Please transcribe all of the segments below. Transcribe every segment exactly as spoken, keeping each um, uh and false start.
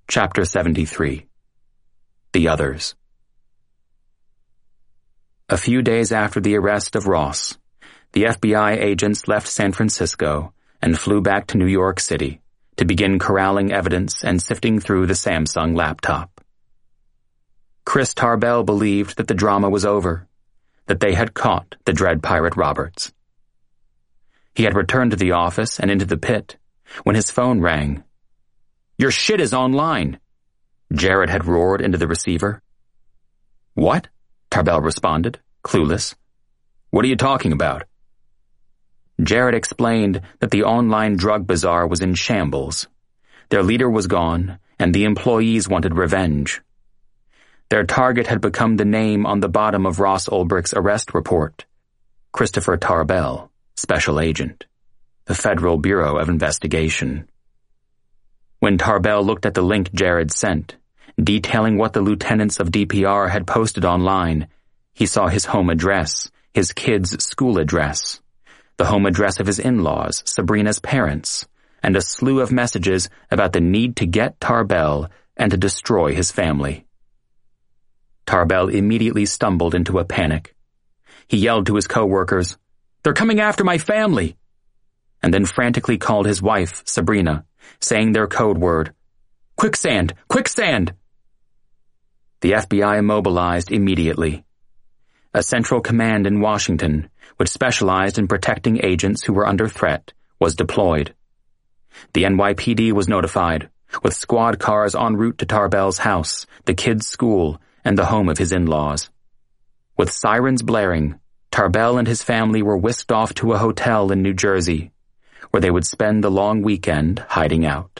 Chapter seventy-three. The Others. A few days after the arrest of Ross, the F B I agents left San Francisco and flew back to New York City to begin corralling evidence and sifting through the Samsung laptop. Chris Tarbell believed that the drama was over, that they had caught the Dread Pirate Roberts. He had returned to the office and into the pit when his phone rang. "Your shit is online," Jared had roared into the receiver. "What?" Tarbell responded, clueless. "What are you talking about?" Jared explained that the online drug bazaar was in shambles. Their leader was gone, and the employees wanted revenge. Their target had become the name on the bottom of Ross Ulbricht's arrest report: Christopher Tarbell, Special Agent, the Federal Bureau of Investigation. When Tarbell looked at the link Jared sent, detailing what the lieutenants of D P R had posted online, he saw his home address, his kids' school address, the home address of his in-laws, Sabrina's parents, and a slew of messages about the need to get Tarbell and to destroy his family. Tarbell immediately stumbled into a panic. He yelled to his co-workers, "They're coming after my family!" and then frantically called his wife, Sabrina, saying their code word, "Quicksand! Quicksand!" The F B I mobilized immediately. A central command in Washington, which specialized in protecting agents who were under threat, was deployed. The N Y P D was notified, with squad cars en route to Tarbell's house, the kids' school, and the home of his in-laws. With sirens blaring, Tarbell and his family were whisked off to a hotel in New Jersey, where they would spend the long weekend hiding out.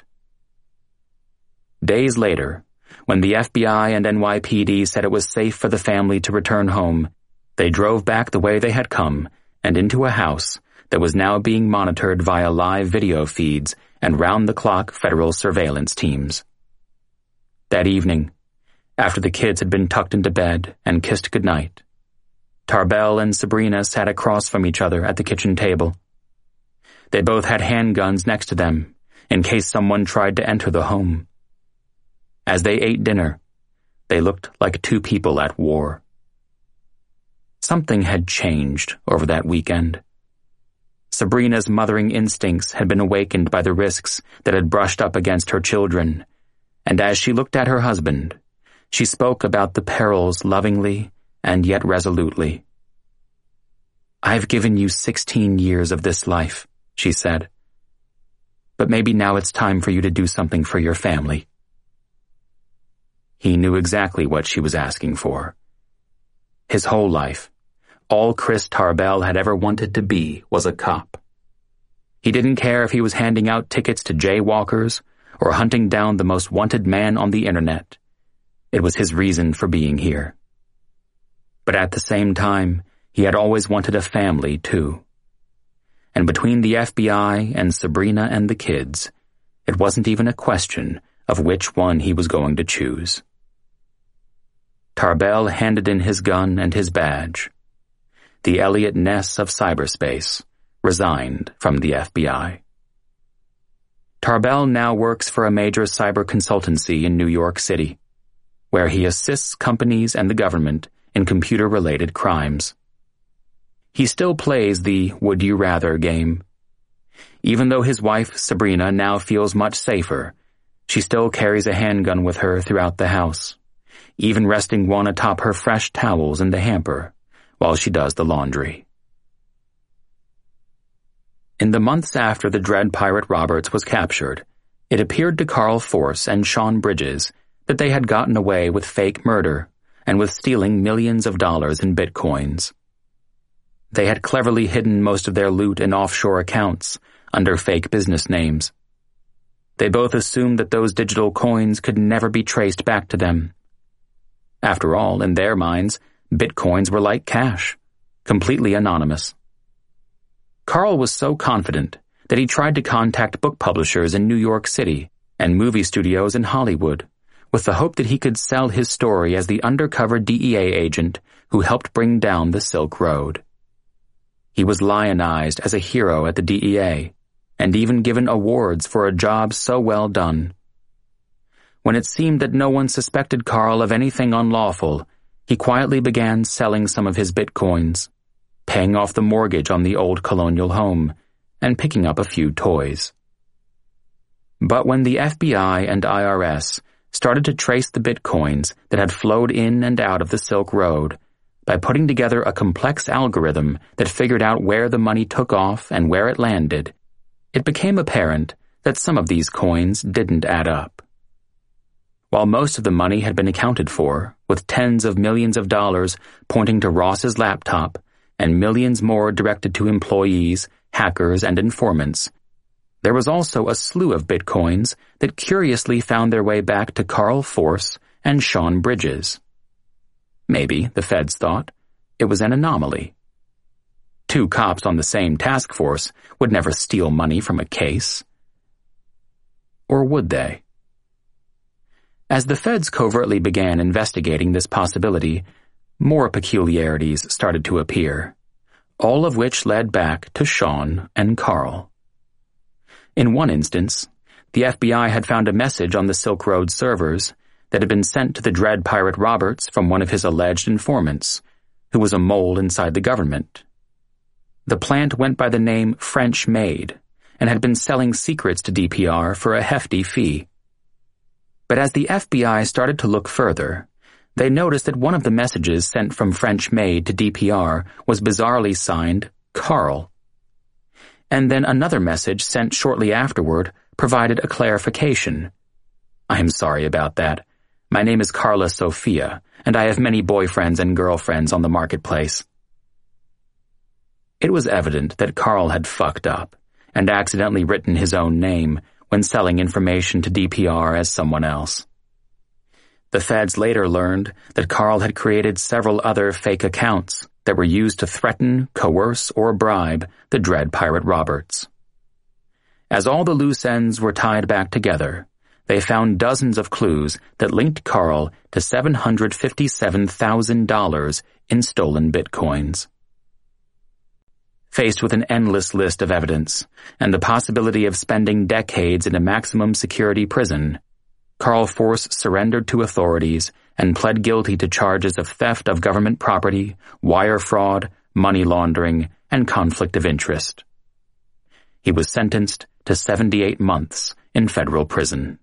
Days later, when the F B I and N Y P D said it was safe for the family to return home, they drove back the way they had come and into a house that was now being monitored via live video feeds and round-the-clock federal surveillance teams. That evening, after the kids had been tucked into bed and kissed goodnight, Tarbell and Sabrina sat across from each other at the kitchen table. They both had handguns next to them, in case someone tried to enter the home. As they ate dinner, they looked like two people at war. Something had changed over that weekend. Sabrina's mothering instincts had been awakened by the risks that had brushed up against her children, and as she looked at her husband, she spoke about the perils lovingly and yet resolutely. "I've given you sixteen years of this life," she said. "But maybe now it's time for you to do something for your family." He knew exactly what she was asking for. His whole life, all Chris Tarbell had ever wanted to be was a cop. He didn't care if he was handing out tickets to jaywalkers or hunting down the most wanted man on the internet. It was his reason for being here. But at the same time, he had always wanted a family, too. And between the F B I and Sabrina and the kids, it wasn't even a question of which one he was going to choose. Tarbell handed in his gun and his badge. The Elliot Ness of cyberspace resigned from the F B I. Tarbell now works for a major cyber consultancy in New York City, where he assists companies and the government in computer-related crimes. He still plays the would you rather game. Even though his wife, Sabrina, now feels much safer, she still carries a handgun with her throughout the house, even resting one atop her fresh towels in the hamper while she does the laundry. In the months after the Dread Pirate Roberts was captured, it appeared to Carl Force and Sean Bridges that they had gotten away with fake murder and with stealing millions of dollars in bitcoins. They had cleverly hidden most of their loot in offshore accounts under fake business names. They both assumed that those digital coins could never be traced back to them. After all, in their minds, bitcoins were like cash, completely anonymous. Carl was so confident that he tried to contact book publishers in New York City and movie studios in Hollywood, with the hope that he could sell his story as the undercover D E A agent who helped bring down the Silk Road. He was lionized as a hero at the D E A, and even given awards for a job so well done. When it seemed that no one suspected Carl of anything unlawful, he quietly began selling some of his bitcoins, paying off the mortgage on the old colonial home, and picking up a few toys. But when the F B I and I R S started to trace the bitcoins that had flowed in and out of the Silk Road by putting together a complex algorithm that figured out where the money took off and where it landed, it became apparent that some of these coins didn't add up. While most of the money had been accounted for, with tens of millions of dollars pointing to Ross's laptop and millions more directed to employees, hackers, and informants, there was also a slew of bitcoins that curiously found their way back to Carl Force and Sean Bridges. Maybe, the feds thought, it was an anomaly. Two cops on the same task force would never steal money from a case. Or would they? As the feds covertly began investigating this possibility, more peculiarities started to appear, all of which led back to Sean and Carl. In one instance, the F B I had found a message on the Silk Road servers that had been sent to the Dread Pirate Roberts from one of his alleged informants, who was a mole inside the government. The plant went by the name French Maid and had been selling secrets to D P R for a hefty fee. But as the F B I started to look further, they noticed that one of the messages sent from French Maid to D P R was bizarrely signed Carl. And then another message sent shortly afterward provided a clarification. "I am sorry about that. My name is Carla Sophia, and I have many boyfriends and girlfriends on the marketplace." It was evident that Carl had fucked up and accidentally written his own name when selling information to D P R as someone else. The feds later learned that Carl had created several other fake accounts that were used to threaten, coerce, or bribe the Dread Pirate Roberts. As all the loose ends were tied back together, they found dozens of clues that linked Carl to seven hundred fifty-seven thousand dollars in stolen bitcoins. Faced with an endless list of evidence and the possibility of spending decades in a maximum security prison, Carl Force surrendered to authorities and pled guilty to charges of theft of government property, wire fraud, money laundering, and conflict of interest. He was sentenced to seventy-eight months in federal prison.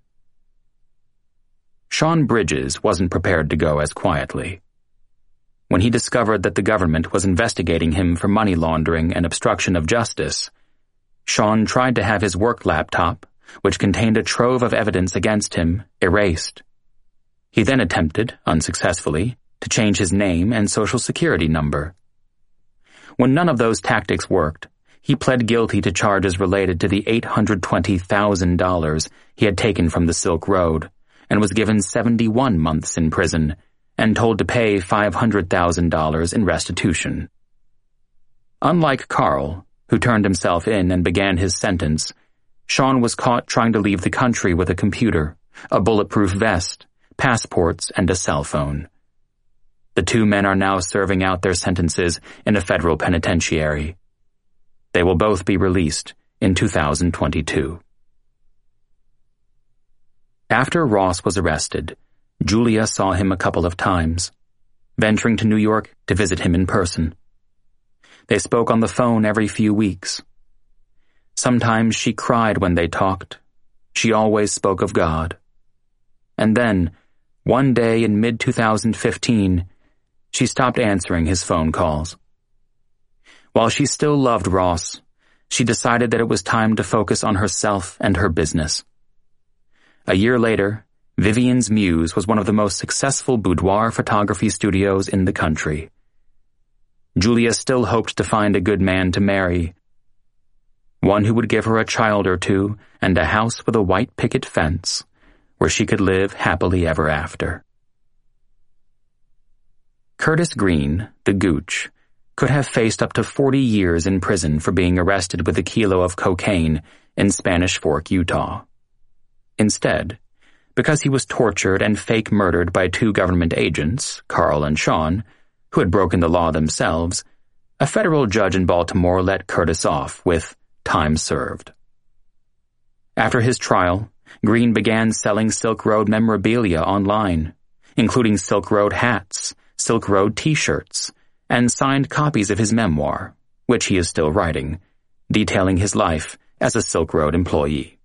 Sean Bridges wasn't prepared to go as quietly. When he discovered that the government was investigating him for money laundering and obstruction of justice, Sean tried to have his work laptop, which contained a trove of evidence against him, erased. He then attempted, unsuccessfully, to change his name and social security number. When none of those tactics worked, he pled guilty to charges related to the eight hundred twenty thousand dollars he had taken from the Silk Road and was given seventy-one months in prison and told to pay five hundred thousand dollars in restitution. Unlike Carl, who turned himself in and began his sentence, Sean was caught trying to leave the country with a computer, a bulletproof vest, passports, and a cell phone. The two men are now serving out their sentences in a federal penitentiary. They will both be released in two thousand twenty-two. After Ross was arrested, Julia saw him a couple of times, venturing to New York to visit him in person. They spoke on the phone every few weeks. Sometimes she cried when they talked. She always spoke of God. And then, one day in mid twenty fifteen, she stopped answering his phone calls. While she still loved Ross, she decided that it was time to focus on herself and her business. A year later, Vivian's Muse was one of the most successful boudoir photography studios in the country. Julia still hoped to find a good man to marry, one who would give her a child or two and a house with a white picket fence, where she could live happily ever after. Curtis Green, the Gooch, could have faced up to forty years in prison for being arrested with a kilo of cocaine in Spanish Fork, Utah. Instead, because he was tortured and fake murdered by two government agents, Carl and Sean, who had broken the law themselves, a federal judge in Baltimore let Curtis off with time served. After his trial, Green began selling Silk Road memorabilia online, including Silk Road hats, Silk Road t-shirts, and signed copies of his memoir, which he is still writing, detailing his life as a Silk Road employee.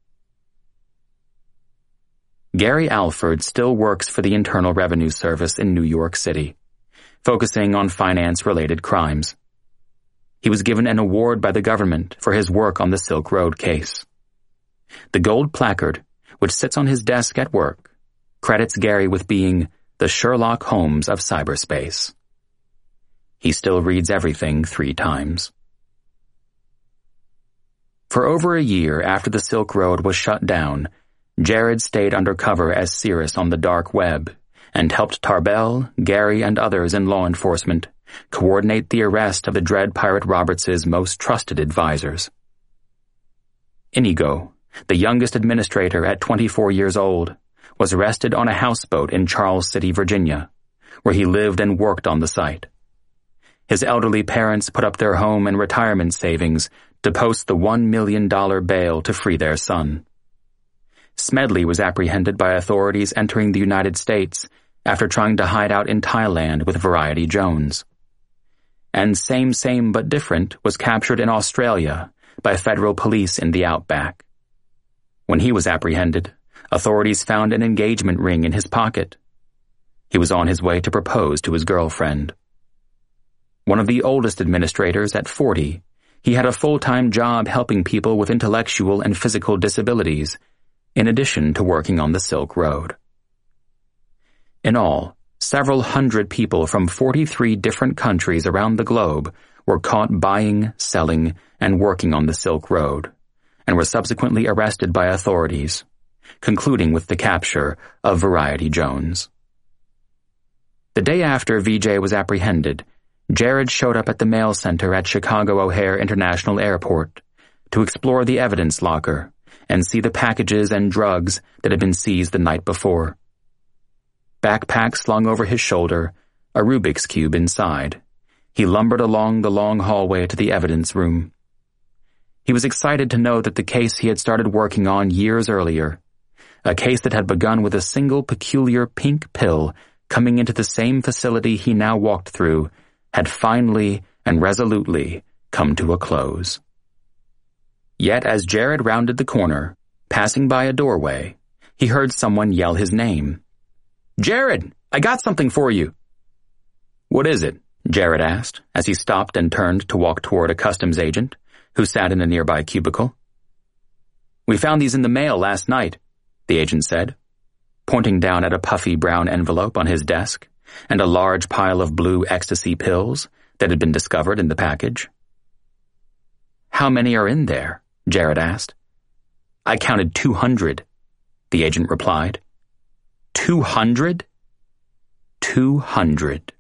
Gary Alford still works for the Internal Revenue Service in New York City, focusing on finance-related crimes. He was given an award by the government for his work on the Silk Road case. The gold placard, which sits on his desk at work, credits Gary with being the Sherlock Holmes of cyberspace. He still reads everything three times. For over a year after the Silk Road was shut down, Jared stayed undercover as Cirrus on the dark web and helped Tarbell, Gary, and others in law enforcement coordinate the arrest of the Dread Pirate Roberts' most trusted advisors. Inigo, the youngest administrator at twenty-four years old, was arrested on a houseboat in Charles City, Virginia, where he lived and worked on the site. His elderly parents put up their home and retirement savings to post the one million dollars bail to free their son. Smedley was apprehended by authorities entering the United States after trying to hide out in Thailand with Variety Jones. And Same Same But Different was captured in Australia by federal police in the outback. When he was apprehended, authorities found an engagement ring in his pocket. He was on his way to propose to his girlfriend. One of the oldest administrators at forty, he had a full-time job helping people with intellectual and physical disabilities, in addition to working on the Silk Road. In all, several hundred people from forty-three different countries around the globe were caught buying, selling, and working on the Silk Road, and were subsequently arrested by authorities, concluding with the capture of Variety Jones. The day after V J was apprehended, Jared showed up at the mail center at Chicago O'Hare International Airport to explore the evidence locker and see the packages and drugs that had been seized the night before. Backpack slung over his shoulder, a Rubik's Cube inside, he lumbered along the long hallway to the evidence room. He was excited to know that the case he had started working on years earlier, a case that had begun with a single peculiar pink pill coming into the same facility he now walked through, had finally and resolutely come to a close. Yet as Jared rounded the corner, passing by a doorway, he heard someone yell his name. "Jared, I got something for you." "What is it?" Jared asked as he stopped and turned to walk toward a customs agent who sat in a nearby cubicle. "We found these in the mail last night," the agent said, pointing down at a puffy brown envelope on his desk and a large pile of blue ecstasy pills that had been discovered in the package. "How many are in there?" Jared asked. "I counted two hundred, the agent replied. Two hundred? Two hundred.